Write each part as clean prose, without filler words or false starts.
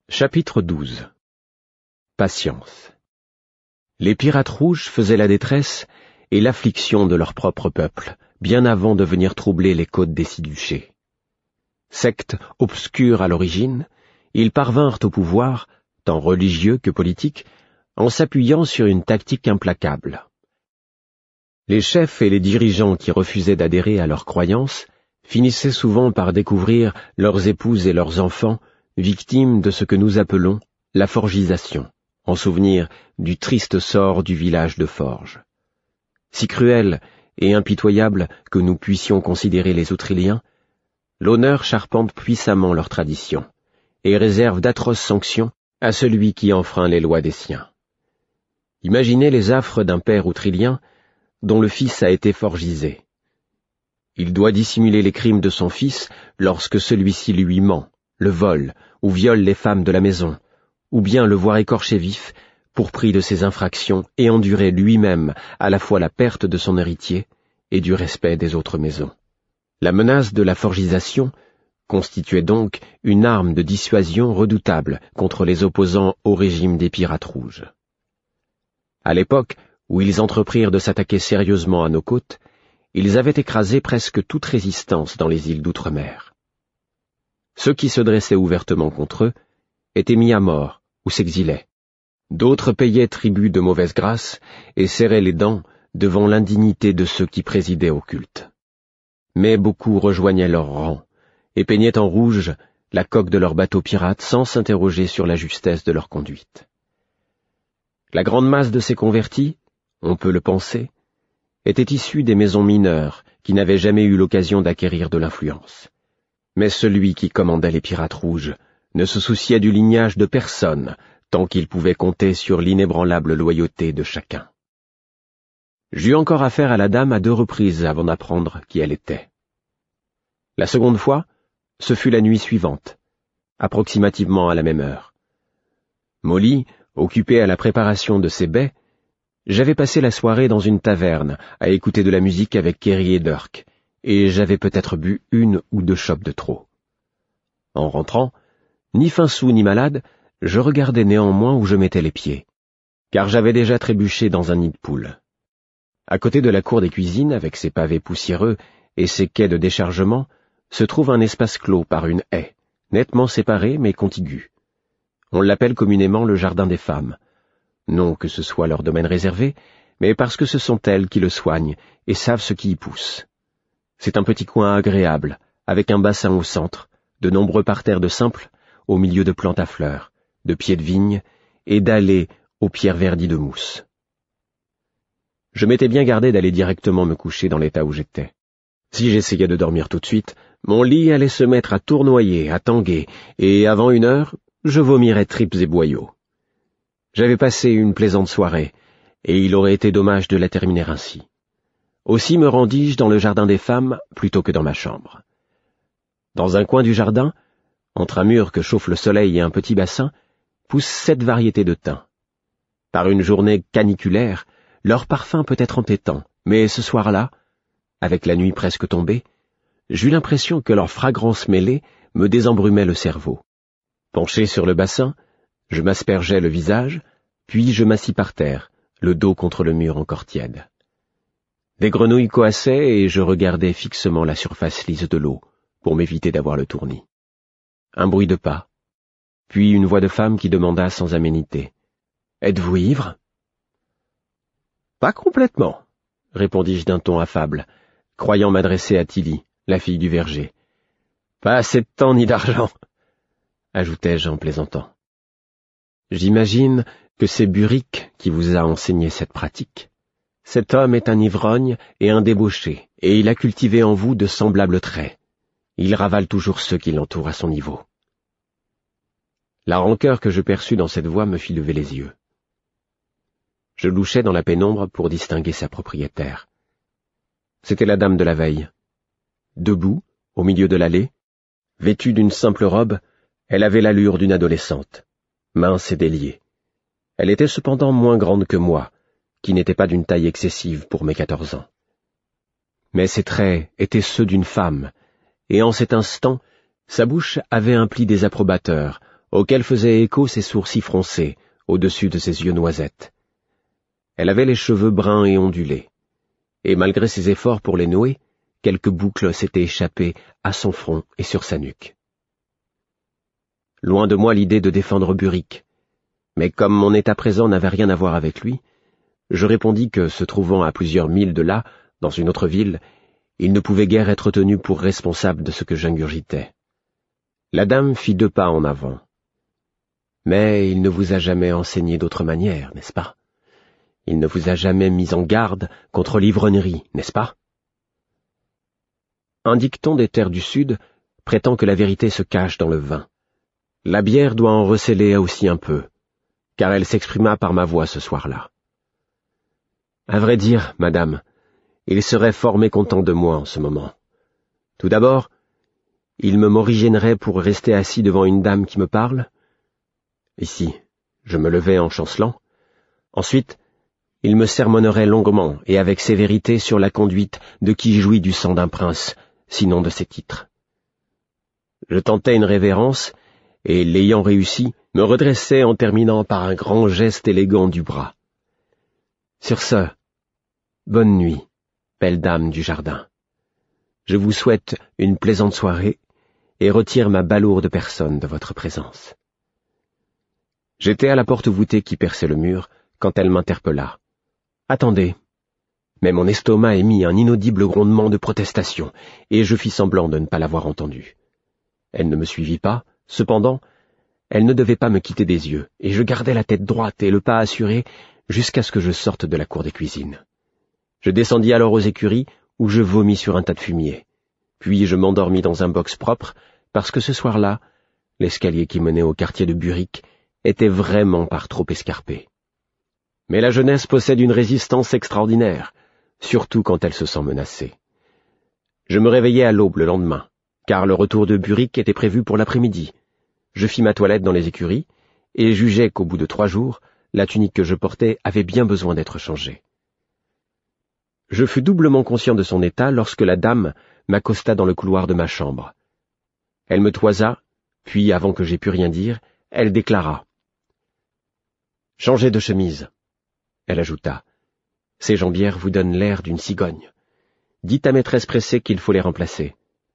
Chapitre 12. Patience. Les pirates rouges faisaient la détresse et l'affliction de leur propre peuple, bien avant de venir troubler les côtes des six duchés. Secte obscure à l'origine, ils parvinrent au pouvoir, tant religieux que politique, en s'appuyant sur une tactique implacable. Les chefs et les dirigeants qui refusaient d'adhérer à leurs croyances finissaient souvent par découvrir leurs épouses et leurs enfants victimes de ce que nous appelons la forgisation, en souvenir du triste sort du village de Forges. Si cruel et impitoyable que nous puissions considérer les Autriliens, l'honneur charpente puissamment leur tradition et réserve d'atroces sanctions à celui qui enfreint les lois des siens. Imaginez les affres d'un père outrilien dont le fils a été forgisé. Il doit dissimuler les crimes de son fils lorsque celui-ci lui ment, le vole ou viole les femmes de la maison, ou bien le voir écorché vif pour prix de ses infractions et endurer lui-même à la fois la perte de son héritier et du respect des autres maisons. La menace de la forgisation constituait donc une arme de dissuasion redoutable contre les opposants au régime des pirates rouges. À l'époque où ils entreprirent de s'attaquer sérieusement à nos côtes, ils avaient écrasé presque toute résistance dans les îles d'outre-mer. Ceux qui se dressaient ouvertement contre eux étaient mis à mort ou s'exilaient. D'autres payaient tribut de mauvaise grâce et serraient les dents devant l'indignité de ceux qui présidaient au culte. Mais beaucoup rejoignaient leur rang et peignaient en rouge la coque de leurs bateaux pirates sans s'interroger sur la justesse de leur conduite. La grande masse de ces convertis, on peut le penser, était issue des maisons mineures qui n'avaient jamais eu l'occasion d'acquérir de l'influence. Mais celui qui commandait les pirates rouges ne se souciait du lignage de personne tant qu'il pouvait compter sur l'inébranlable loyauté de chacun. J'eus encore affaire à la dame à 2 reprises avant d'apprendre qui elle était. La seconde fois, ce fut la nuit suivante, approximativement à la même heure. Molly, occupée à la préparation de ses bais, j'avais passé la soirée dans une taverne à écouter de la musique avec Kerry et Dirk, et j'avais peut-être bu 1 ou 2 chopes de trop. En rentrant, ni fin sou ni malade, je regardais néanmoins où je mettais les pieds, car j'avais déjà trébuché dans un nid de poule. À côté de la cour des cuisines, avec ses pavés poussiéreux et ses quais de déchargement, se trouve un espace clos par une haie, nettement séparée mais contiguë. On l'appelle communément le jardin des femmes, non que ce soit leur domaine réservé, mais parce que ce sont elles qui le soignent et savent ce qui y pousse. C'est un petit coin agréable, avec un bassin au centre, de nombreux parterres de simples, au milieu de plantes à fleurs, de pieds de vigne et d'allées aux pierres verdies de mousse. Je m'étais bien gardé d'aller directement me coucher dans l'état où j'étais. Si j'essayais de dormir tout de suite, mon lit allait se mettre à tournoyer, à tanguer, et avant 1 heure, je vomirais tripes et boyaux. J'avais passé une plaisante soirée, et il aurait été dommage de la terminer ainsi. Aussi me rendis-je dans le jardin des femmes plutôt que dans ma chambre. Dans un coin du jardin, entre un mur que chauffe le soleil et un petit bassin, poussent 7 variétés de thym. Par une journée caniculaire, leur parfum peut être entêtant, mais ce soir-là, avec la nuit presque tombée, j'eus l'impression que leur fragrance mêlée me désembrumait le cerveau. Penché sur le bassin, je m'aspergeais le visage, puis je m'assis par terre, le dos contre le mur encore tiède. Des grenouilles coassaient et je regardais fixement la surface lisse de l'eau pour m'éviter d'avoir le tournis. Un bruit de pas, puis une voix de femme qui demanda sans aménité. « Êtes-vous ivre ?»« Pas complètement, » répondis-je d'un ton affable, croyant m'adresser à Tilly, la fille du verger. « Pas assez de temps ni d'argent, » ajoutai-je en plaisantant. « J'imagine que c'est Buric qui vous a enseigné cette pratique. Cet homme est un ivrogne et un débauché, et il a cultivé en vous de semblables traits. Il ravale toujours ceux qui l'entourent à son niveau. » La rancœur que je perçus dans cette voix me fit lever les yeux. Je louchai dans la pénombre pour distinguer sa propriétaire. C'était la dame de la veille. Debout, au milieu de l'allée, vêtue d'une simple robe, elle avait l'allure d'une adolescente, mince et déliée. Elle était cependant moins grande que moi, qui n'était pas d'une taille excessive pour mes 14 ans. Mais ses traits étaient ceux d'une femme, et en cet instant, sa bouche avait un pli désapprobateur, auquel faisaient écho ses sourcils froncés au-dessus de ses yeux noisettes. Elle avait les cheveux bruns et ondulés, et malgré ses efforts pour les nouer, quelques boucles s'étaient échappées à son front et sur sa nuque. Loin de moi l'idée de défendre Burick, mais comme mon état présent n'avait rien à voir avec lui, je répondis que, se trouvant à plusieurs milles de là, dans une autre ville, il ne pouvait guère être tenu pour responsable de ce que j'ingurgitais. La dame fit 2 pas en avant. « Mais il ne vous a jamais enseigné d'autre manière, n'est-ce pas? Il ne vous a jamais mis en garde contre l'ivrognerie, n'est-ce pas ?» Un dicton des terres du Sud prétend que la vérité se cache dans le vin. La bière doit en recéler aussi un peu, car elle s'exprima par ma voix ce soir-là. À vrai dire, madame, il serait fort mécontent de moi en ce moment. Tout d'abord, il me morigénerait pour rester assis devant une dame qui me parle. Ici, je me levai en chancelant. Ensuite, il me sermonnerait longuement et avec sévérité sur la conduite de qui jouit du sang d'un prince, sinon de ses titres. Je tentai une révérence, et, l'ayant réussi, me redressai en terminant par un grand geste élégant du bras. Sur ce, bonne nuit, belle dame du jardin. Je vous souhaite une plaisante soirée et retire ma balourde personne de votre présence. J'étais à la porte voûtée qui perçait le mur quand elle m'interpella. « Attendez !» Mais mon estomac émit un inaudible grondement de protestation, et je fis semblant de ne pas l'avoir entendu. Elle ne me suivit pas, cependant, elle ne devait pas me quitter des yeux, et je gardai la tête droite et le pas assuré jusqu'à ce que je sorte de la cour des cuisines. Je descendis alors aux écuries, où je vomis sur un tas de fumier. Puis je m'endormis dans un box propre, parce que ce soir-là, l'escalier qui menait au quartier de Burick était vraiment par trop escarpé. Mais la jeunesse possède une résistance extraordinaire, surtout quand elle se sent menacée. Je me réveillai à l'aube le lendemain, car le retour de Burick était prévu pour l'après-midi. Je fis ma toilette dans les écuries, et jugeai qu'au bout de 3 jours, la tunique que je portais avait bien besoin d'être changée. Je fus doublement conscient de son état lorsque la dame m'accosta dans le couloir de ma chambre. Elle me toisa, puis, avant que j'aie pu rien dire, elle déclara. « Changez de chemise. » Elle ajouta. « Ces jambières vous donnent l'air d'une cigogne. Dites à maîtresse pressée qu'il faut les remplacer. »«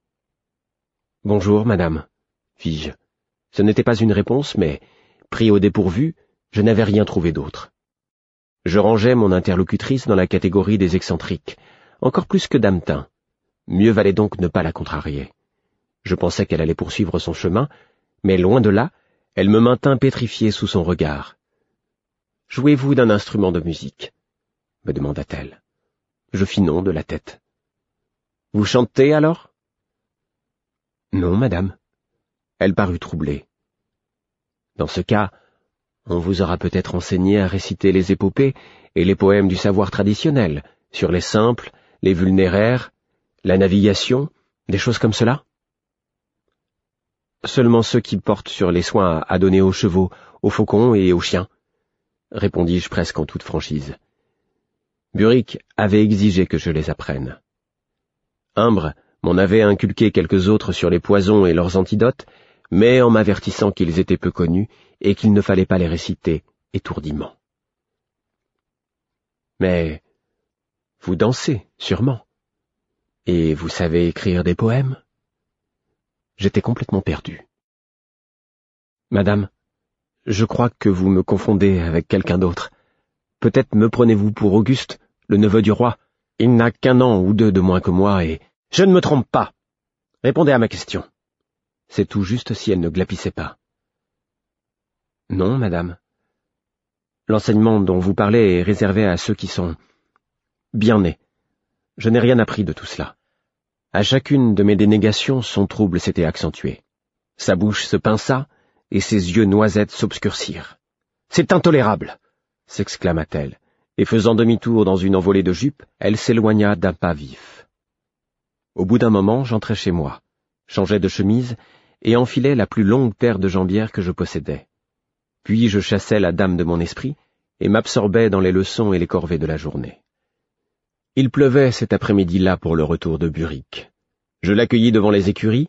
Bonjour, madame, » fis-je. Ce n'était pas une réponse, mais, pris au dépourvu, je n'avais rien trouvé d'autre. Je rangeais mon interlocutrice dans la catégorie des excentriques, encore plus que d'âmetin. Mieux valait donc ne pas la contrarier. Je pensais qu'elle allait poursuivre son chemin, mais loin de là, elle me maintint pétrifié sous son regard. « Jouez-vous d'un instrument de musique ?» me demanda-t-elle. Je fis non de la tête. « Vous chantez alors ?»« Non, madame. » Elle parut troublée. « Dans ce cas, on vous aura peut-être enseigné à réciter les épopées et les poèmes du savoir traditionnel, sur les simples, les vulnéraires, la navigation, des choses comme cela ? Seulement ceux qui portent sur les soins à donner aux chevaux, aux faucons et aux chiens, répondis-je presque en toute franchise. Burick avait exigé que je les apprenne. Imbre m'en avait inculqué quelques autres sur les poisons et leurs antidotes, mais en m'avertissant qu'ils étaient peu connus et qu'il ne fallait pas les réciter étourdiment. Mais vous dansez, sûrement, et vous savez écrire des poèmes ? J'étais complètement perdu. Madame, je crois que vous me confondez avec quelqu'un d'autre. Peut-être me prenez-vous pour Auguste, le neveu du roi. Il n'a qu'1 an ou 2 de moins que moi et... Je ne me trompe pas. Répondez à ma question. C'est tout juste si elle ne glapissait pas. Non, madame. L'enseignement dont vous parlez est réservé à ceux qui sont bien nés. Je n'ai rien appris de tout cela. À chacune de mes dénégations, son trouble s'était accentué. Sa bouche se pinça et ses yeux noisettes s'obscurcirent. « C'est intolérable !» s'exclama-t-elle, et faisant demi-tour dans une envolée de jupe, elle s'éloigna d'un pas vif. Au bout d'un moment, j'entrai chez moi, changeai de chemise et enfilai la plus longue paire de jambières que je possédais. Puis je chassai la dame de mon esprit et m'absorbais dans les leçons et les corvées de la journée. Il pleuvait cet après-midi-là pour le retour de Burick. Je l'accueillis devant les écuries,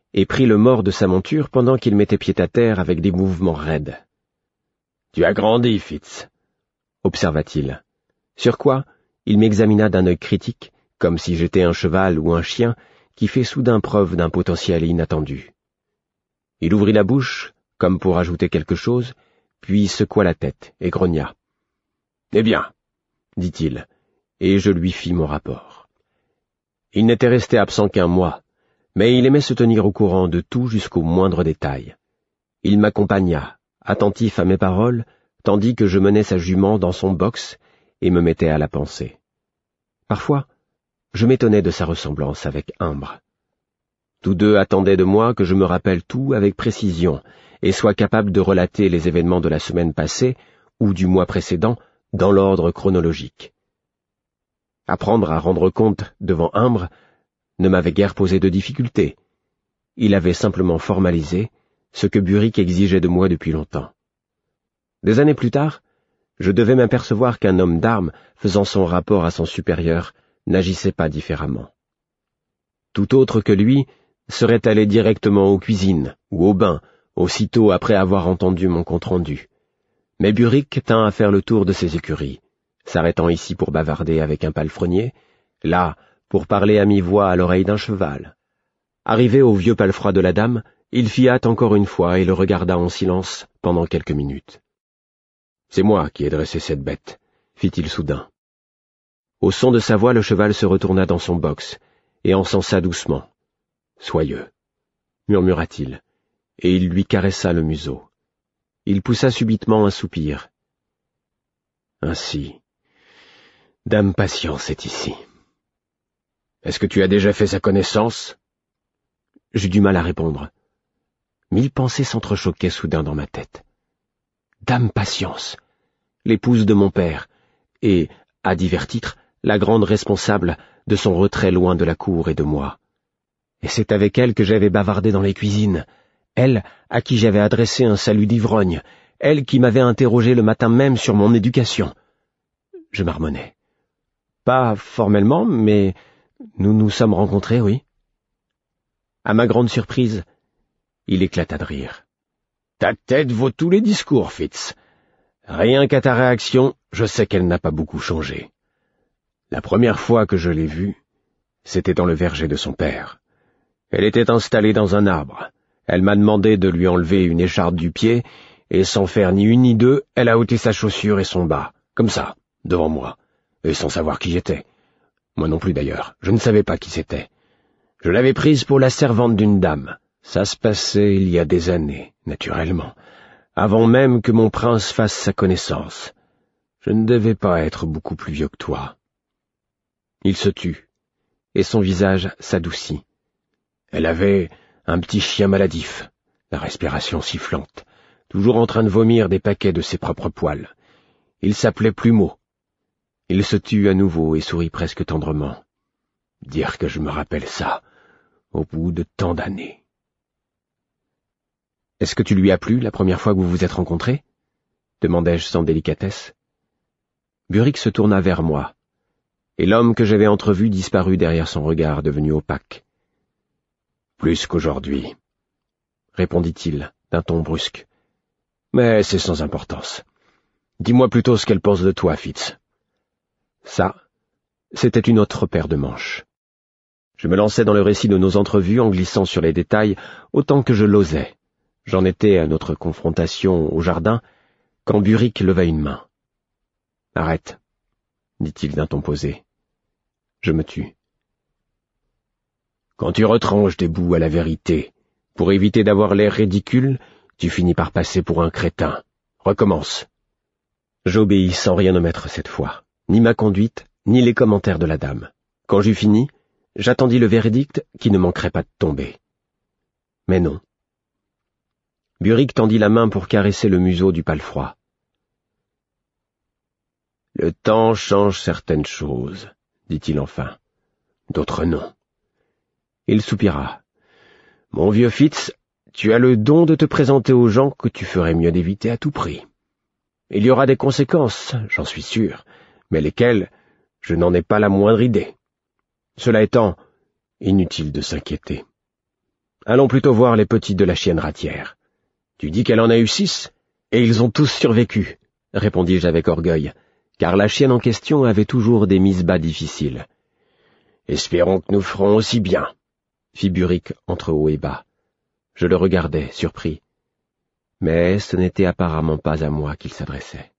et prit le mors de sa monture pendant qu'il mettait pied à terre avec des mouvements raides. « Tu as grandi, Fitz, » observa-t-il. Sur quoi, il m'examina d'un œil critique, comme si j'étais un cheval ou un chien qui fait soudain preuve d'un potentiel inattendu. Il ouvrit la bouche, comme pour ajouter quelque chose, puis secoua la tête et grogna. « Eh bien, dit-il, et je lui fis mon rapport. Il n'était resté absent qu'1 mois, mais il aimait se tenir au courant de tout jusqu'au moindre détail. Il m'accompagna, attentif à mes paroles, tandis que je menais sa jument dans son box et me mettais à la penser. Parfois, je m'étonnais de sa ressemblance avec Imbre. Tous deux attendaient de moi que je me rappelle tout avec précision et sois capable de relater les événements de la semaine passée ou du mois précédent dans l'ordre chronologique. Apprendre à rendre compte devant Imbre ne m'avait guère posé de difficulté. Il avait simplement formalisé ce que Burick exigeait de moi depuis longtemps. Des années plus tard, je devais m'apercevoir qu'un homme d'armes faisant son rapport à son supérieur n'agissait pas différemment. Tout autre que lui serait allé directement aux cuisines ou au bain, aussitôt après avoir entendu mon compte-rendu. Mais Burick tint à faire le tour de ses écuries, s'arrêtant ici pour bavarder avec un palefrenier, là pour parler à mi-voix à l'oreille d'un cheval. Arrivé au vieux palefroid de la dame, il fit hâte encore une fois et le regarda en silence pendant quelques minutes. « C'est moi qui ai dressé cette bête, » fit-il soudain. Au son de sa voix, le cheval se retourna dans son box et encensa doucement. « Soyeux, » murmura-t-il, et il lui caressa le museau. Il poussa subitement un soupir. « Ainsi, Dame Patience est ici. »« Est-ce que tu as déjà fait sa connaissance ?» J'eus du mal à répondre. 1000 pensées s'entrechoquaient soudain dans ma tête. Dame Patience, l'épouse de mon père, et, à divers titres, la grande responsable de son retrait loin de la cour et de moi. Et c'est avec elle que j'avais bavardé dans les cuisines, elle à qui j'avais adressé un salut d'ivrogne, elle qui m'avait interrogé le matin même sur mon éducation. Je marmonnais. Pas formellement, mais nous nous sommes rencontrés, oui. À ma grande surprise, il éclata de rire. Ta tête vaut tous les discours, Fitz. Rien qu'à ta réaction, je sais qu'elle n'a pas beaucoup changé. La première fois que je l'ai vue, c'était dans le verger de son père. Elle était installée dans un arbre. Elle m'a demandé de lui enlever une écharpe du pied, et sans faire ni une ni deux, elle a ôté sa chaussure et son bas, comme ça, devant moi, et sans savoir qui j'étais. Moi non plus d'ailleurs, je ne savais pas qui c'était. Je l'avais prise pour la servante d'une dame. Ça se passait il y a des années, naturellement, avant même que mon prince fasse sa connaissance. Je ne devais pas être beaucoup plus vieux que toi. Il se tut, et son visage s'adoucit. Elle avait un petit chien maladif, la respiration sifflante, toujours en train de vomir des paquets de ses propres poils. Il s'appelait Plumeau. Il se tut à nouveau et sourit presque tendrement. Dire que je me rappelle ça, au bout de tant d'années. « Est-ce que tu lui as plu la première fois que vous vous êtes rencontrés ?» demandai-je sans délicatesse. Burick se tourna vers moi, et l'homme que j'avais entrevu disparut derrière son regard devenu opaque. « Plus qu'aujourd'hui, » répondit-il d'un ton brusque. « Mais c'est sans importance. Dis-moi plutôt ce qu'elle pense de toi, Fitz. » Ça, c'était une autre paire de manches. Je me lançai dans le récit de nos entrevues en glissant sur les détails autant que je l'osais. J'en étais à notre confrontation au jardin, quand Burick leva une main. « Arrête, » dit-il d'un ton posé. Je me tus. « Quand tu retranches des bouts à la vérité, pour éviter d'avoir l'air ridicule, tu finis par passer pour un crétin. Recommence. » J'obéis sans rien omettre cette fois, ni ma conduite, ni les commentaires de la dame. Quand j'eus fini, j'attendis le verdict qui ne manquerait pas de tomber. Mais non. Burick tendit la main pour caresser le museau du palefroid. « Le temps change certaines choses, dit-il enfin. D'autres non. » Il soupira. « Mon vieux Fitz, tu as le don de te présenter aux gens que tu ferais mieux d'éviter à tout prix. Il y aura des conséquences, j'en suis sûr, mais lesquelles, je n'en ai pas la moindre idée. Cela étant, inutile de s'inquiéter. Allons plutôt voir les petits de la chienne ratière. Tu dis qu'elle en a eu 6, et ils ont tous survécu, répondis-je avec orgueil, car la chienne en question avait toujours des mises bas difficiles. Espérons que nous ferons aussi bien, fit Burick entre haut et bas. Je le regardais, surpris. Mais ce n'était apparemment pas à moi qu'il s'adressait.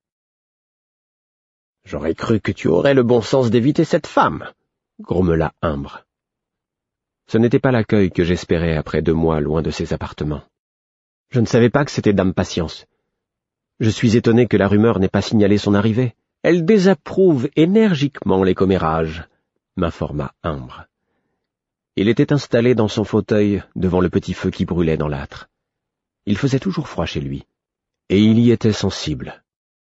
« J'aurais cru que tu aurais le bon sens d'éviter cette femme, » grommela Imbre. Ce n'était pas l'accueil que j'espérais après 2 mois loin de ses appartements. Je ne savais pas que c'était Dame Patience. Je suis étonné que la rumeur n'ait pas signalé son arrivée. Elle désapprouve énergiquement les commérages, m'informa Imbre. Il était installé dans son fauteuil devant le petit feu qui brûlait dans l'âtre. Il faisait toujours froid chez lui, et il y était sensible.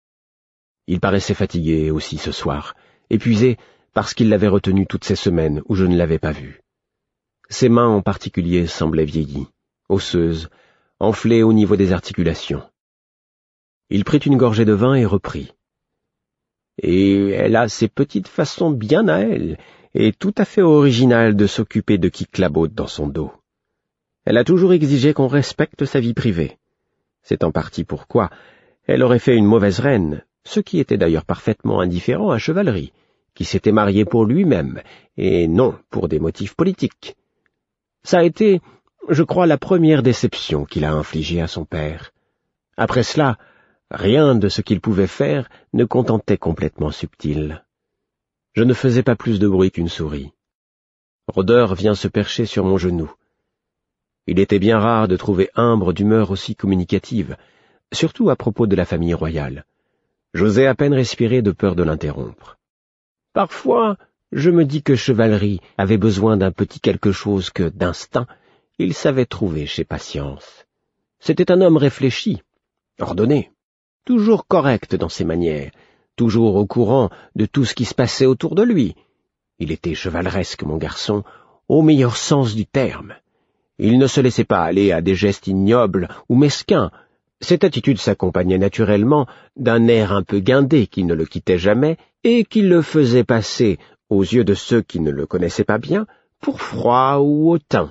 Il paraissait fatigué aussi ce soir, épuisé parce qu'il l'avait retenu toutes ces semaines où je ne l'avais pas vu. Ses mains en particulier semblaient vieillies, osseuses, enflées au niveau des articulations. Il prit une gorgée de vin et reprit. « Et elle a ses petites façons bien à elle, et tout à fait originales de s'occuper de qui clabote dans son dos. Elle a toujours exigé qu'on respecte sa vie privée. C'est en partie pourquoi elle aurait fait une mauvaise reine, ce qui était d'ailleurs parfaitement indifférent à Chevalerie, qui s'était marié pour lui-même, et non pour des motifs politiques. Ça a été, je crois, la première déception qu'il a infligée à son père. Après cela, rien de ce qu'il pouvait faire ne contentait complètement Subtil. Je ne faisais pas plus de bruit qu'une souris. Rôdeur vient se percher sur mon genou. Il était bien rare de trouver Imbre d'humeur aussi communicative, surtout à propos de la famille royale. J'osais à peine respirer de peur de l'interrompre. Parfois, je me dis que Chevalerie avait besoin d'un petit quelque chose que, d'instinct, il savait trouver chez Patience. C'était un homme réfléchi, ordonné, toujours correct dans ses manières, toujours au courant de tout ce qui se passait autour de lui. Il était chevaleresque, mon garçon, au meilleur sens du terme. Il ne se laissait pas aller à des gestes ignobles ou mesquins. Cette attitude s'accompagnait naturellement d'un air un peu guindé qui ne le quittait jamais et qui le faisait passer, aux yeux de ceux qui ne le connaissaient pas bien, pour froid ou hautain.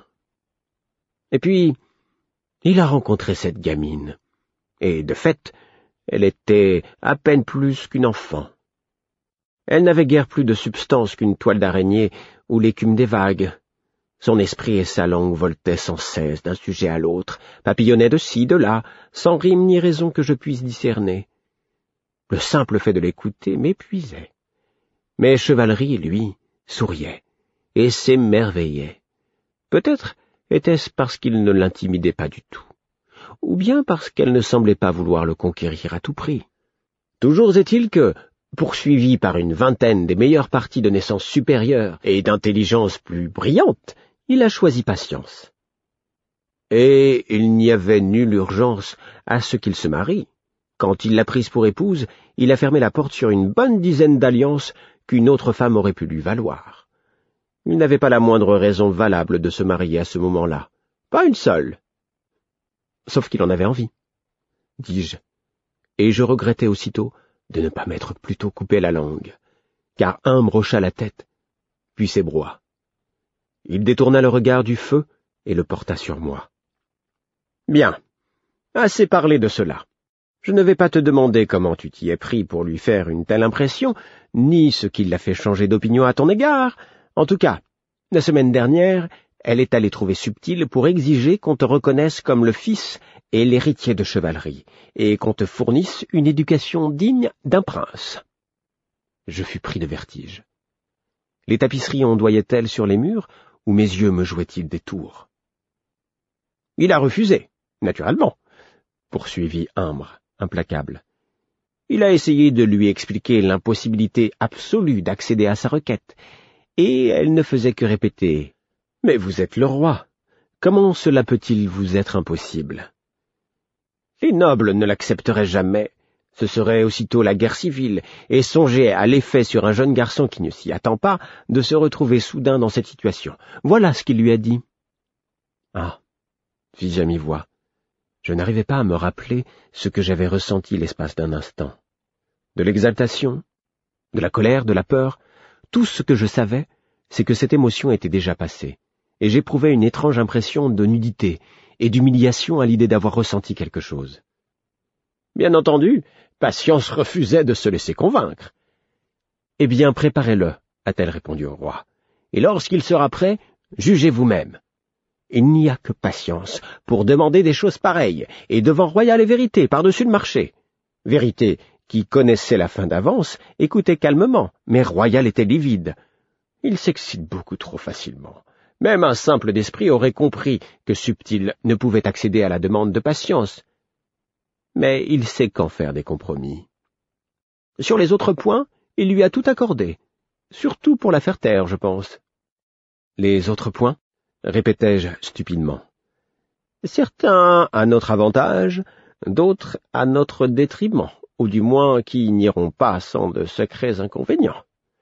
Et puis, il a rencontré cette gamine, et de fait, elle était à peine plus qu'une enfant. Elle n'avait guère plus de substance qu'une toile d'araignée ou l'écume des vagues. Son esprit et sa langue voletaient sans cesse d'un sujet à l'autre, papillonnaient de ci, de là, sans rime ni raison que je puisse discerner. Le simple fait de l'écouter m'épuisait. Mais Chevalerie, lui, souriait et s'émerveillait. Peut-être était-ce parce qu'il ne l'intimidait pas du tout, ou bien parce qu'elle ne semblait pas vouloir le conquérir à tout prix. Toujours est-il que, poursuivi par une vingtaine des meilleures parties de naissance supérieure et d'intelligence plus brillante, il a choisi Patience. Et il n'y avait nulle urgence à ce qu'il se marie. Quand il l'a prise pour épouse, il a fermé la porte sur une bonne dizaine d'alliances qu'une autre femme aurait pu lui valoir. Il n'avait pas la moindre raison valable de se marier à ce moment-là. Pas une seule. Sauf qu'il en avait envie, dis-je, et je regrettais aussitôt de ne pas m'être plutôt coupé la langue, car Imbre hocha la tête, puis s'ébroua. Il détourna le regard du feu et le porta sur moi. « Bien, assez parlé de cela. Je ne vais pas te demander comment tu t'y es pris pour lui faire une telle impression, ni ce qui l'a fait changer d'opinion à ton égard. En tout cas, la semaine dernière, elle est allée trouver Subtil pour exiger qu'on te reconnaisse comme le fils et l'héritier de Chevalerie, et qu'on te fournisse une éducation digne d'un prince. » Je fus pris de vertige. Les tapisseries ondoyaient-elles sur les murs, ou mes yeux me jouaient-ils des tours? « Il a refusé, naturellement, » poursuivit Imbre, implacable. « Il a essayé de lui expliquer l'impossibilité absolue d'accéder à sa requête, et elle ne faisait que répéter « Mais vous êtes le roi, comment cela peut-il vous être impossible ?» Les nobles ne l'accepteraient jamais, ce serait aussitôt la guerre civile, et songer à l'effet sur un jeune garçon qui ne s'y attend pas de se retrouver soudain dans cette situation. Voilà ce qu'il lui a dit. « Ah !» fis-je à mi-voix. Je n'arrivais pas à me rappeler ce que j'avais ressenti l'espace d'un instant. De l'exaltation, de la colère, de la peur, tout ce que je savais, c'est que cette émotion était déjà passée, et j'éprouvais une étrange impression de nudité et d'humiliation à l'idée d'avoir ressenti quelque chose. Bien entendu, Patience refusait de se laisser convaincre. « Eh bien, préparez-le, » a-t-elle répondu au roi, « et lorsqu'il sera prêt, jugez vous-même. Il n'y a que Patience pour demander des choses pareilles, et devant Royal et Vérité par-dessus le marché. Vérité, qui connaissait la fin d'avance, écoutait calmement, mais Royal était livide. Il s'excite beaucoup trop facilement. Même un simple d'esprit aurait compris que Subtil ne pouvait accéder à la demande de Patience. Mais il sait qu'en faire des compromis. Sur les autres points, il lui a tout accordé, surtout pour la faire taire, je pense. « Les autres points ?» répétai-je stupidement. « Certains à notre avantage, d'autres à notre détriment, ou du moins qui n'iront pas sans de secrets inconvénients. »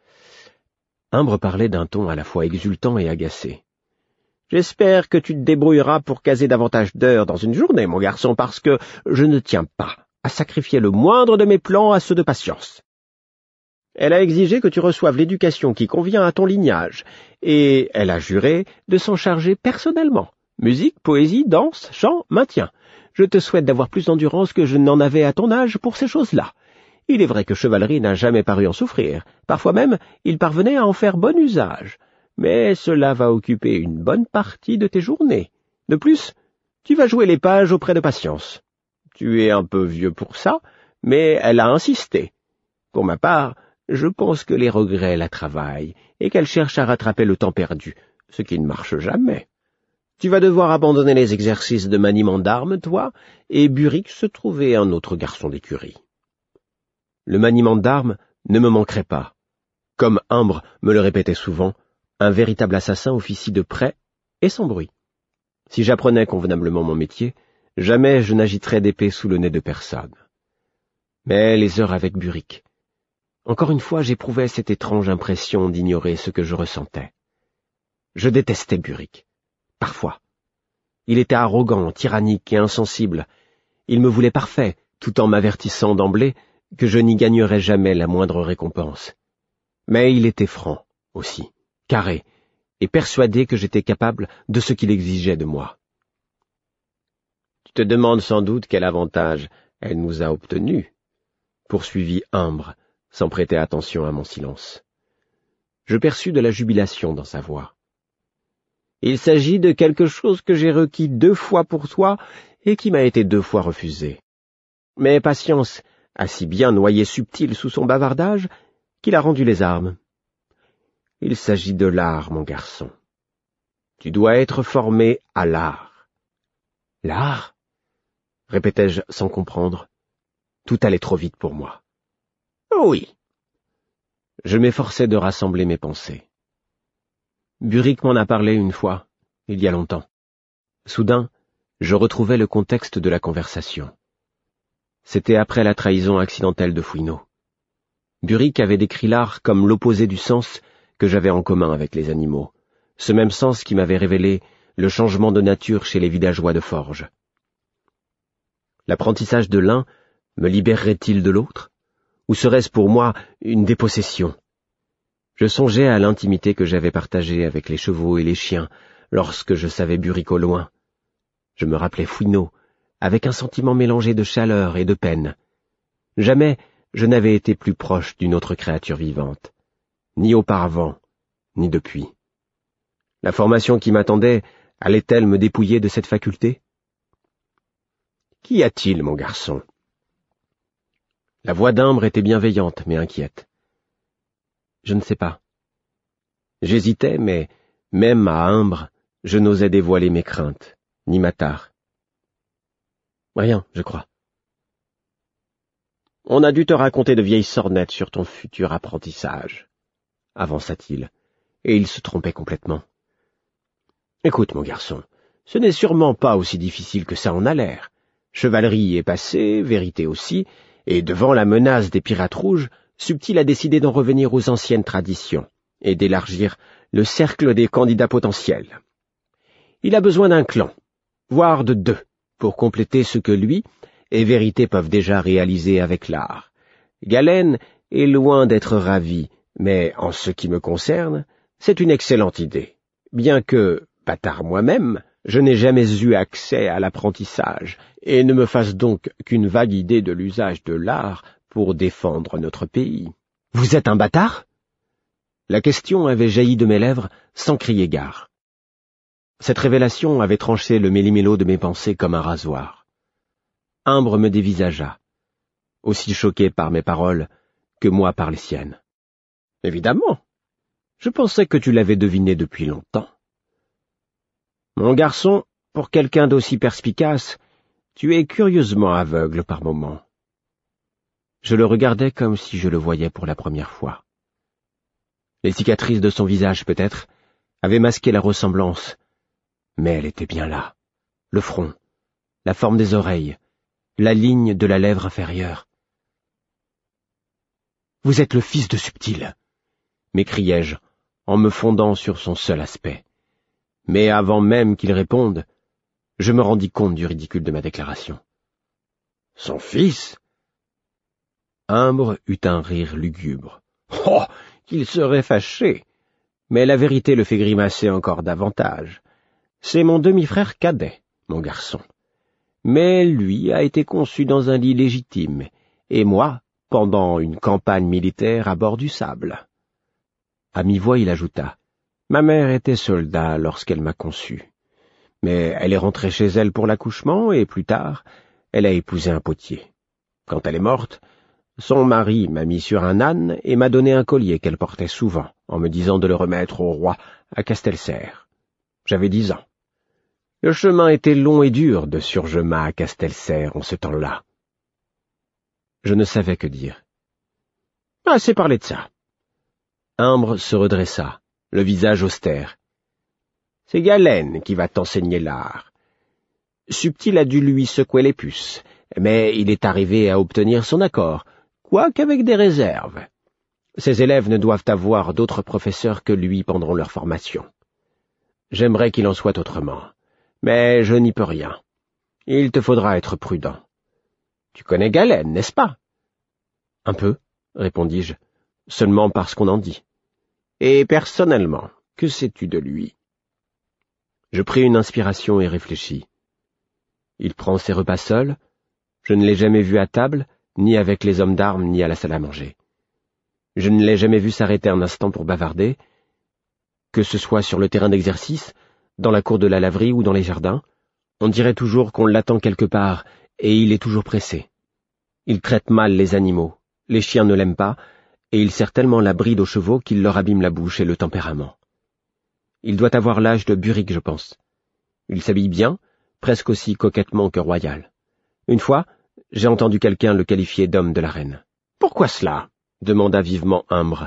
Imbre parlait d'un ton à la fois exultant et agacé. « J'espère que tu te débrouilleras pour caser davantage d'heures dans une journée, mon garçon, parce que je ne tiens pas à sacrifier le moindre de mes plans à ceux de Patience. Elle a exigé que tu reçoives l'éducation qui convient à ton lignage, et elle a juré de s'en charger personnellement. Musique, poésie, danse, chant, maintien. Je te souhaite d'avoir plus d'endurance que je n'en avais à ton âge pour ces choses-là. Il est vrai que Chevalerie n'a jamais paru en souffrir. Parfois même, il parvenait à en faire bon usage. Mais cela va occuper une bonne partie de tes journées. De plus, tu vas jouer les pages auprès de Patience. Tu es un peu vieux pour ça, mais elle a insisté. Pour ma part, je pense que les regrets la travaillent et qu'elle cherche à rattraper le temps perdu, ce qui ne marche jamais. Tu vas devoir abandonner les exercices de maniement d'armes, toi, et Buric se trouver un autre garçon d'écurie. Le maniement d'armes ne me manquerait pas. Comme Imbre me le répétait souvent, un véritable assassin officie de près et sans bruit. Si j'apprenais convenablement mon métier, jamais je n'agiterais d'épée sous le nez de personne. Mais les heures avec Buric. Encore une fois, j'éprouvais cette étrange impression d'ignorer ce que je ressentais. Je détestais Buric. Parfois. Il était arrogant, tyrannique et insensible. Il me voulait parfait, tout en m'avertissant d'emblée que je n'y gagnerais jamais la moindre récompense. Mais il était franc, aussi, carré, et persuadé que j'étais capable de ce qu'il exigeait de moi. Tu te demandes sans doute quel avantage elle nous a obtenu, poursuivit Imbre, sans prêter attention à mon silence. Je perçus de la jubilation dans sa voix. Il s'agit de quelque chose que j'ai requis 2 fois pour toi et qui m'a été 2 fois refusé. Mais Patience a si bien noyé Subtil sous son bavardage qu'il a rendu les armes. Il s'agit de l'art, mon garçon. Tu dois être formé à l'art. L'art? Répétai-je sans comprendre. Tout allait trop vite pour moi. Oui. Je m'efforçais de rassembler mes pensées. Buric m'en a parlé une fois, il y a longtemps. Soudain, je retrouvais le contexte de la conversation. C'était après la trahison accidentelle de Fouineau. Buric avait décrit l'art comme l'opposé du sens que j'avais en commun avec les animaux, ce même sens qui m'avait révélé le changement de nature chez les villageois de Forges. L'apprentissage de l'un me libérerait-il de l'autre, ou serait-ce pour moi une dépossession? Je songeais à l'intimité que j'avais partagée avec les chevaux et les chiens lorsque je savais Buric au loin. Je me rappelais Fouineau, avec un sentiment mélangé de chaleur et de peine. Jamais je n'avais été plus proche d'une autre créature vivante, ni auparavant, ni depuis. La formation qui m'attendait allait-elle me dépouiller de cette faculté? Qu'y a-t-il, mon garçon? La voix d'Imbre était bienveillante, mais inquiète. Je ne sais pas. J'hésitais, mais même à Imbre, je n'osais dévoiler mes craintes, ni ma tare. Rien, je crois. On a dû te raconter de vieilles sornettes sur ton futur apprentissage, avança-t-il, et il se trompait complètement. Écoute, mon garçon, ce n'est sûrement pas aussi difficile que ça en a l'air. Chevalerie est passée, vérité aussi, et devant la menace des pirates rouges, Subtil a décidé d'en revenir aux anciennes traditions et d'élargir le cercle des candidats potentiels. Il a besoin d'un clan, voire de 2, pour compléter ce que lui et Vérité peuvent déjà réaliser avec l'art. Galène est loin d'être ravi, mais en ce qui me concerne, c'est une excellente idée, bien que, Bâtard moi-même, je n'ai jamais eu accès à l'apprentissage, et ne me fasse donc qu'une vague idée de l'usage de l'art pour défendre notre pays. Vous êtes un bâtard? La question avait jailli de mes lèvres sans crier gare. Cette révélation avait tranché le méli-mélo de mes pensées comme un rasoir. Imbre me dévisagea, aussi choqué par mes paroles que moi par les siennes. « Évidemment, je pensais que tu l'avais deviné depuis longtemps. Mon garçon, pour quelqu'un d'aussi perspicace, tu es curieusement aveugle par moments. » Je le regardais comme si je le voyais pour la première fois. Les cicatrices de son visage, peut-être, avaient masqué la ressemblance, mais elle était bien là. Le front, la forme des oreilles, la ligne de la lèvre inférieure. « Vous êtes le fils de Subtil !» m'écriai-je, en me fondant sur son seul aspect. Mais avant même qu'il réponde, je me rendis compte du ridicule de ma déclaration. « Son fils ?» Imbre eut un rire lugubre. « Oh, qu'il serait fâché ! Mais la vérité le fait grimacer encore davantage. C'est mon demi-frère cadet, mon garçon. Mais lui a été conçu dans un lit légitime, et moi, pendant une campagne militaire à bord du sable. » À mi-voix, il ajouta. « Ma mère était soldat lorsqu'elle m'a conçu. Mais elle est rentrée chez elle pour l'accouchement, et plus tard, elle a épousé un potier. Quand elle est morte, son mari m'a mis sur un âne et m'a donné un collier qu'elle portait souvent, en me disant de le remettre au roi à Castelserre. J'avais 10 ans. Le chemin était long et dur de Surgema à Castelserre en ce temps-là. » Je ne savais que dire. « Assez parlé de ça. » Imbre se redressa, le visage austère. « C'est Galen qui va t'enseigner l'art. Subtil a dû lui secouer les puces, mais il est arrivé à obtenir son accord, quoiqu'avec des réserves. Ses élèves ne doivent avoir d'autres professeurs que lui pendant leur formation. J'aimerais qu'il en soit autrement, mais je n'y peux rien. Il te faudra être prudent. Tu connais Galen, n'est-ce pas? » « Un peu, » répondis-je, « seulement parce qu'on en dit. »« Et personnellement, que sais-tu de lui ?» Je pris une inspiration et réfléchis. Il prend ses repas seul. Je ne l'ai jamais vu à table, ni avec les hommes d'armes, ni à la salle à manger. Je ne l'ai jamais vu s'arrêter un instant pour bavarder, que ce soit sur le terrain d'exercice, dans la cour de la laverie ou dans les jardins. On dirait toujours qu'on l'attend quelque part, et il est toujours pressé. Il traite mal les animaux, les chiens ne l'aiment pas, et il serre tellement la bride aux chevaux qu'il leur abîme la bouche et le tempérament. Il doit avoir l'âge de Burick, je pense. Il s'habille bien, presque aussi coquettement que royal. Une fois, j'ai entendu quelqu'un le qualifier d'homme de la reine. « Pourquoi cela ?» demanda vivement Imbre.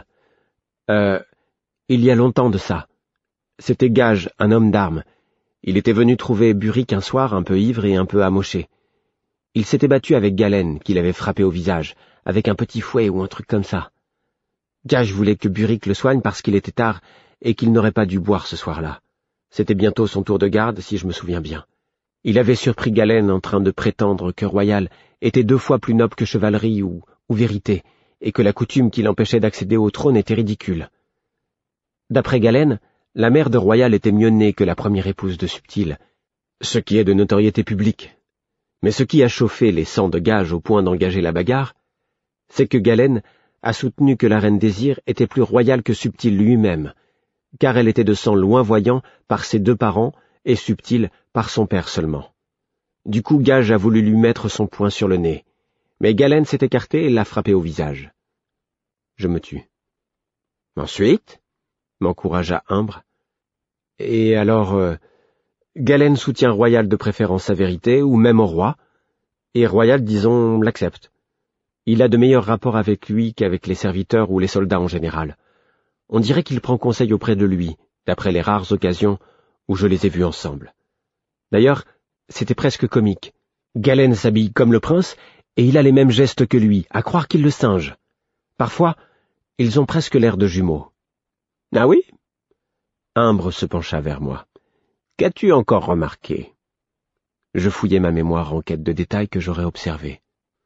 Il y a longtemps de ça. C'était Gage, un homme d'armes. Il était venu trouver Burick un soir, un peu ivre et un peu amoché. Il s'était battu avec Galen, qu'il avait frappé au visage, avec un petit fouet ou un truc comme ça. Gage voulait que Burick le soigne parce qu'il était tard et qu'il n'aurait pas dû boire ce soir-là. C'était bientôt son tour de garde, si je me souviens bien. Il avait surpris Galen en train de prétendre que Royal était 2 fois plus noble que chevalerie ou vérité, et que la coutume qui l'empêchait d'accéder au trône était ridicule. D'après Galen, la mère de Royal était mieux née que la première épouse de Subtil, ce qui est de notoriété publique. Mais ce qui a chauffé les sangs de Gage au point d'engager la bagarre, c'est que Galen a soutenu que la reine Désir était plus royale que Subtil lui-même, car elle était de sang loinvoyant par ses 2 parents et Subtil par son père seulement. Du coup, Gage a voulu lui mettre son poing sur le nez, mais Galen s'est écarté et l'a frappé au visage. Je me tus. « Ensuite ?» m'encouragea Imbre. « Et alors, Galen soutient Royal de préférence à vérité, ou même au roi, et Royal, disons, l'accepte. Il a de meilleurs rapports avec lui qu'avec les serviteurs ou les soldats en général. On dirait qu'il prend conseil auprès de lui, d'après les rares occasions où je les ai vus ensemble. D'ailleurs, c'était presque comique. Galen s'habille comme le prince, et il a les mêmes gestes que lui, à croire qu'il le singe. Parfois, ils ont presque l'air de jumeaux. »« Ah oui ?» Imbre se pencha vers moi. « Qu'as-tu encore remarqué ?» Je fouillai ma mémoire en quête de détails que j'aurais observés.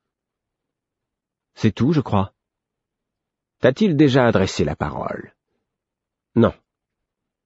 « C'est tout, je crois. »« T'a-t-il déjà adressé la parole ?»« Non. »«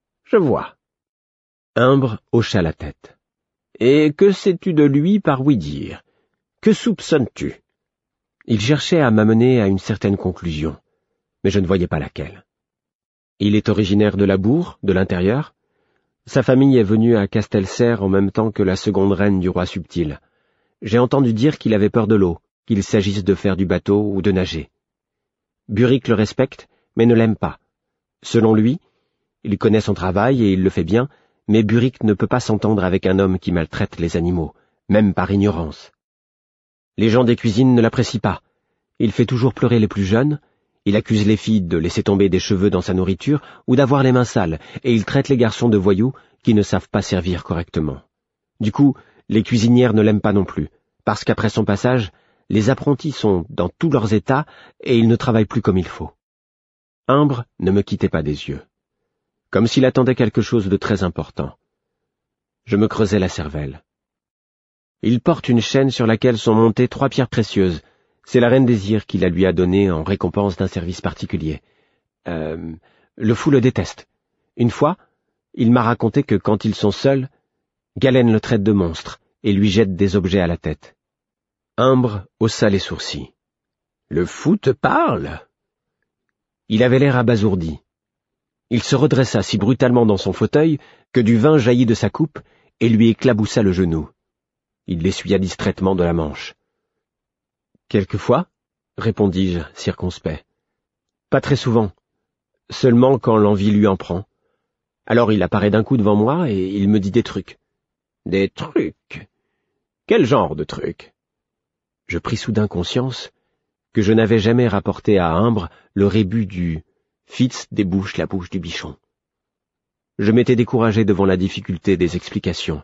Je vois. Imbre hocha la tête. « Et que sais-tu de lui par ouï-dire? Que soupçonnes-tu » Il cherchait à m'amener à une certaine conclusion, mais je ne voyais pas laquelle. Il est originaire de Labour, de l'intérieur. Sa famille est venue à Castelserre en même temps que la seconde reine du roi Subtil. J'ai entendu dire qu'il avait peur de l'eau, qu'il s'agisse de faire du bateau ou de nager. Buric le respecte, mais ne l'aime pas. Selon lui, il connaît son travail et il le fait bien, mais Buric ne peut pas s'entendre avec un homme qui maltraite les animaux, même par ignorance. Les gens des cuisines ne l'apprécient pas. Il fait toujours pleurer les plus jeunes, il accuse les filles de laisser tomber des cheveux dans sa nourriture ou d'avoir les mains sales, et il traite les garçons de voyous qui ne savent pas servir correctement. Du coup, les cuisinières ne l'aiment pas non plus, parce qu'après son passage, les apprentis sont dans tous leurs états et ils ne travaillent plus comme il faut. Imbre ne me quittait pas des yeux, comme s'il attendait quelque chose de très important. Je me creusais la cervelle. Il porte une chaîne sur laquelle sont montées 3 pierres précieuses. C'est la reine Désir qui la lui a donnée en récompense d'un service particulier. Le fou le déteste. Une fois, il m'a raconté que quand ils sont seuls, Galène le traite de monstre et lui jette des objets à la tête. Imbre haussa les sourcils. « Le fou te parle ?» Il avait l'air abasourdi. Il se redressa si brutalement dans son fauteuil que du vin jaillit de sa coupe et lui éclaboussa le genou. Il l'essuya distraitement de la manche. « Quelquefois, répondis-je, circonspect. Pas très souvent, seulement quand l'envie lui en prend. Alors il apparaît d'un coup devant moi et il me dit des trucs. » « Des trucs? Quel genre de trucs ?» Je pris soudain conscience que je n'avais jamais rapporté à Imbre le rébut du « Fitz débouche la bouche du bichon ». Je m'étais découragé devant la difficulté des explications.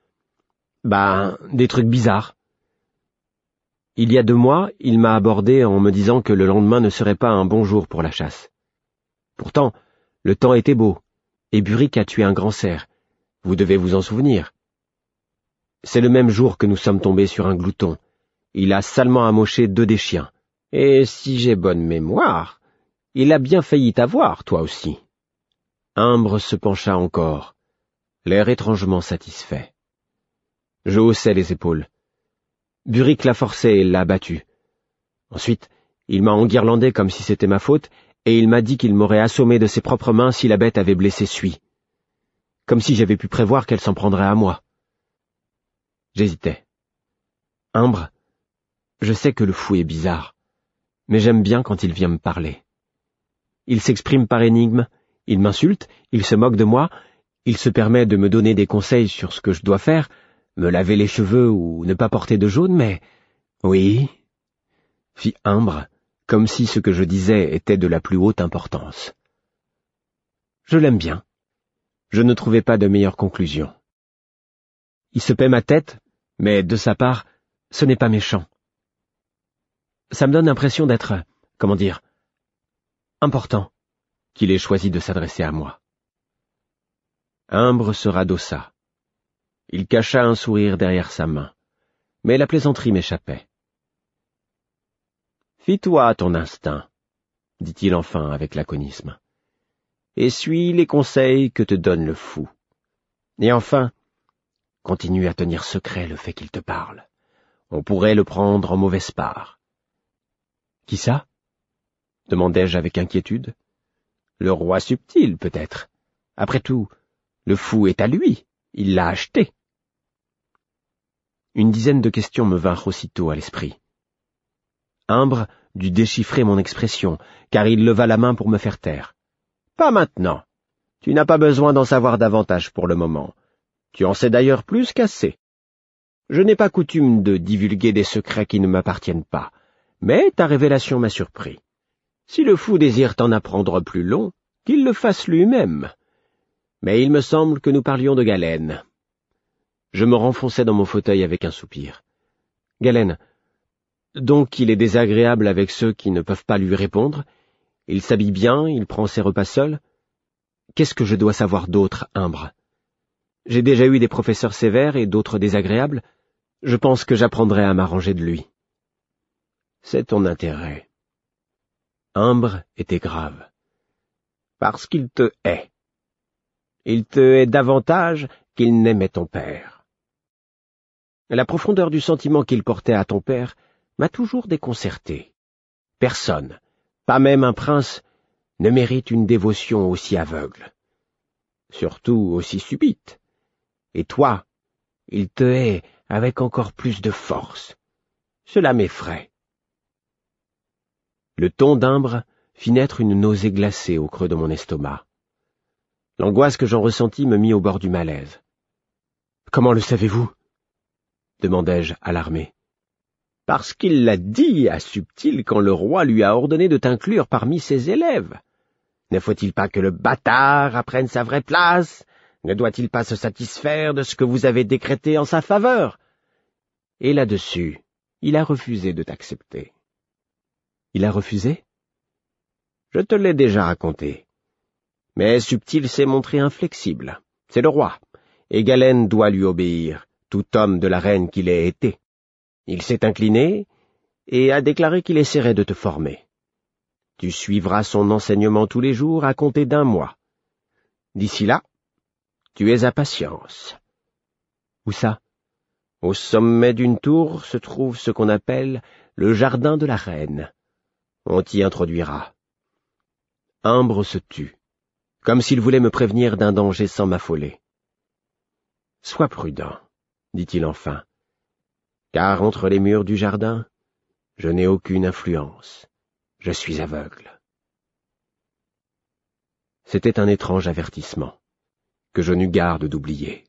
Des trucs bizarres. Il y a 2 mois, il m'a abordé en me disant que le lendemain ne serait pas un bon jour pour la chasse. Pourtant, le temps était beau, et Buric a tué un grand cerf. Vous devez vous en souvenir. C'est le même jour que nous sommes tombés sur un glouton. Il a salement amoché 2 des chiens. Et si j'ai bonne mémoire, il a bien failli t'avoir, toi aussi. Imbre se pencha encore, l'air étrangement satisfait. Je haussai les épaules. Buric l'a forcé et l'a battu. Ensuite, il m'a enguirlandé comme si c'était ma faute, et il m'a dit qu'il m'aurait assommé de ses propres mains si la bête avait blessé Suie. Comme si j'avais pu prévoir qu'elle s'en prendrait à moi. J'hésitais. Imbre, je sais que le fou est bizarre, mais j'aime bien quand il vient me parler. Il s'exprime par énigmes, il m'insulte, il se moque de moi, il se permet de me donner des conseils sur ce que je dois faire, me laver les cheveux ou ne pas porter de jaune, mais... Oui, fit Imbre, comme si ce que je disais était de la plus haute importance. Je l'aime bien. Je ne trouvais pas de meilleure conclusion. Il se paie ma tête, mais de sa part, ce n'est pas méchant. Ça me donne l'impression d'être, important, qu'il ait choisi de s'adresser à moi. Imbre se radossa. Il cacha un sourire derrière sa main, mais la plaisanterie m'échappait. « Fie-toi à ton instinct, » dit-il enfin avec laconisme, « et suis les conseils que te donne le fou. Et enfin, continue à tenir secret le fait qu'il te parle. On pourrait le prendre en mauvaise part. »« Qui ça ?» demandai-je avec inquiétude. « Le roi Subtil, peut-être. Après tout, le fou est à lui, il l'a acheté. » Une dizaine de questions me vinrent aussitôt à l'esprit. Imbre dut déchiffrer mon expression, car il leva la main pour me faire taire. « Pas maintenant. Tu n'as pas besoin d'en savoir davantage pour le moment. Tu en sais d'ailleurs plus qu'assez. Je n'ai pas coutume de divulguer des secrets qui ne m'appartiennent pas, mais ta révélation m'a surpris. Si le fou désire t'en apprendre plus long, qu'il le fasse lui-même. Mais il me semble que nous parlions de Galène. » Je me renfonçai dans mon fauteuil avec un soupir. « Galène, donc il est désagréable avec ceux qui ne peuvent pas lui répondre. Il s'habille bien, il prend ses repas seul. Qu'est-ce que je dois savoir d'autre, Imbre? J'ai déjà eu des professeurs sévères et d'autres désagréables. Je pense que j'apprendrai à m'arranger de lui. » « C'est ton intérêt. » Imbre était grave. « Parce qu'il te hait. Il te hait davantage qu'il n'aimait ton père. La profondeur du sentiment qu'il portait à ton père m'a toujours déconcerté. Personne, pas même un prince, ne mérite une dévotion aussi aveugle. Surtout aussi subite. Et toi, il te hait avec encore plus de force. Cela m'effraie. Le ton d'Imbre fit naître une nausée glacée au creux de mon estomac. L'angoisse que j'en ressentis me mit au bord du malaise. « Comment le savez-vous » demandai-je alarmé. « Parce qu'il l'a dit à Subtil quand le roi lui a ordonné de t'inclure parmi ses élèves. Ne faut-il pas que le bâtard apprenne sa vraie place? Ne doit-il pas se satisfaire de ce que vous avez décrété en sa faveur? Et là-dessus, il a refusé de t'accepter. » « Il a refusé ?» « Je te l'ai déjà raconté. Mais Subtil s'est montré inflexible. C'est le roi, et Galène doit lui obéir, tout homme de la reine qu'il ait été. Il s'est incliné et a déclaré qu'il essaierait de te former. Tu suivras son enseignement tous les jours à compter d'1 mois. D'ici là, tu es à Patience. Où ça? Au sommet d'une tour se trouve ce qu'on appelle le jardin de la reine. On t'y introduira. Imbre se tut, comme s'il voulait me prévenir d'un danger sans m'affoler. « Sois prudent, » dit-il enfin, « car entre les murs du jardin, je n'ai aucune influence. Je suis aveugle. » C'était un étrange avertissement, que je n'eus garde d'oublier.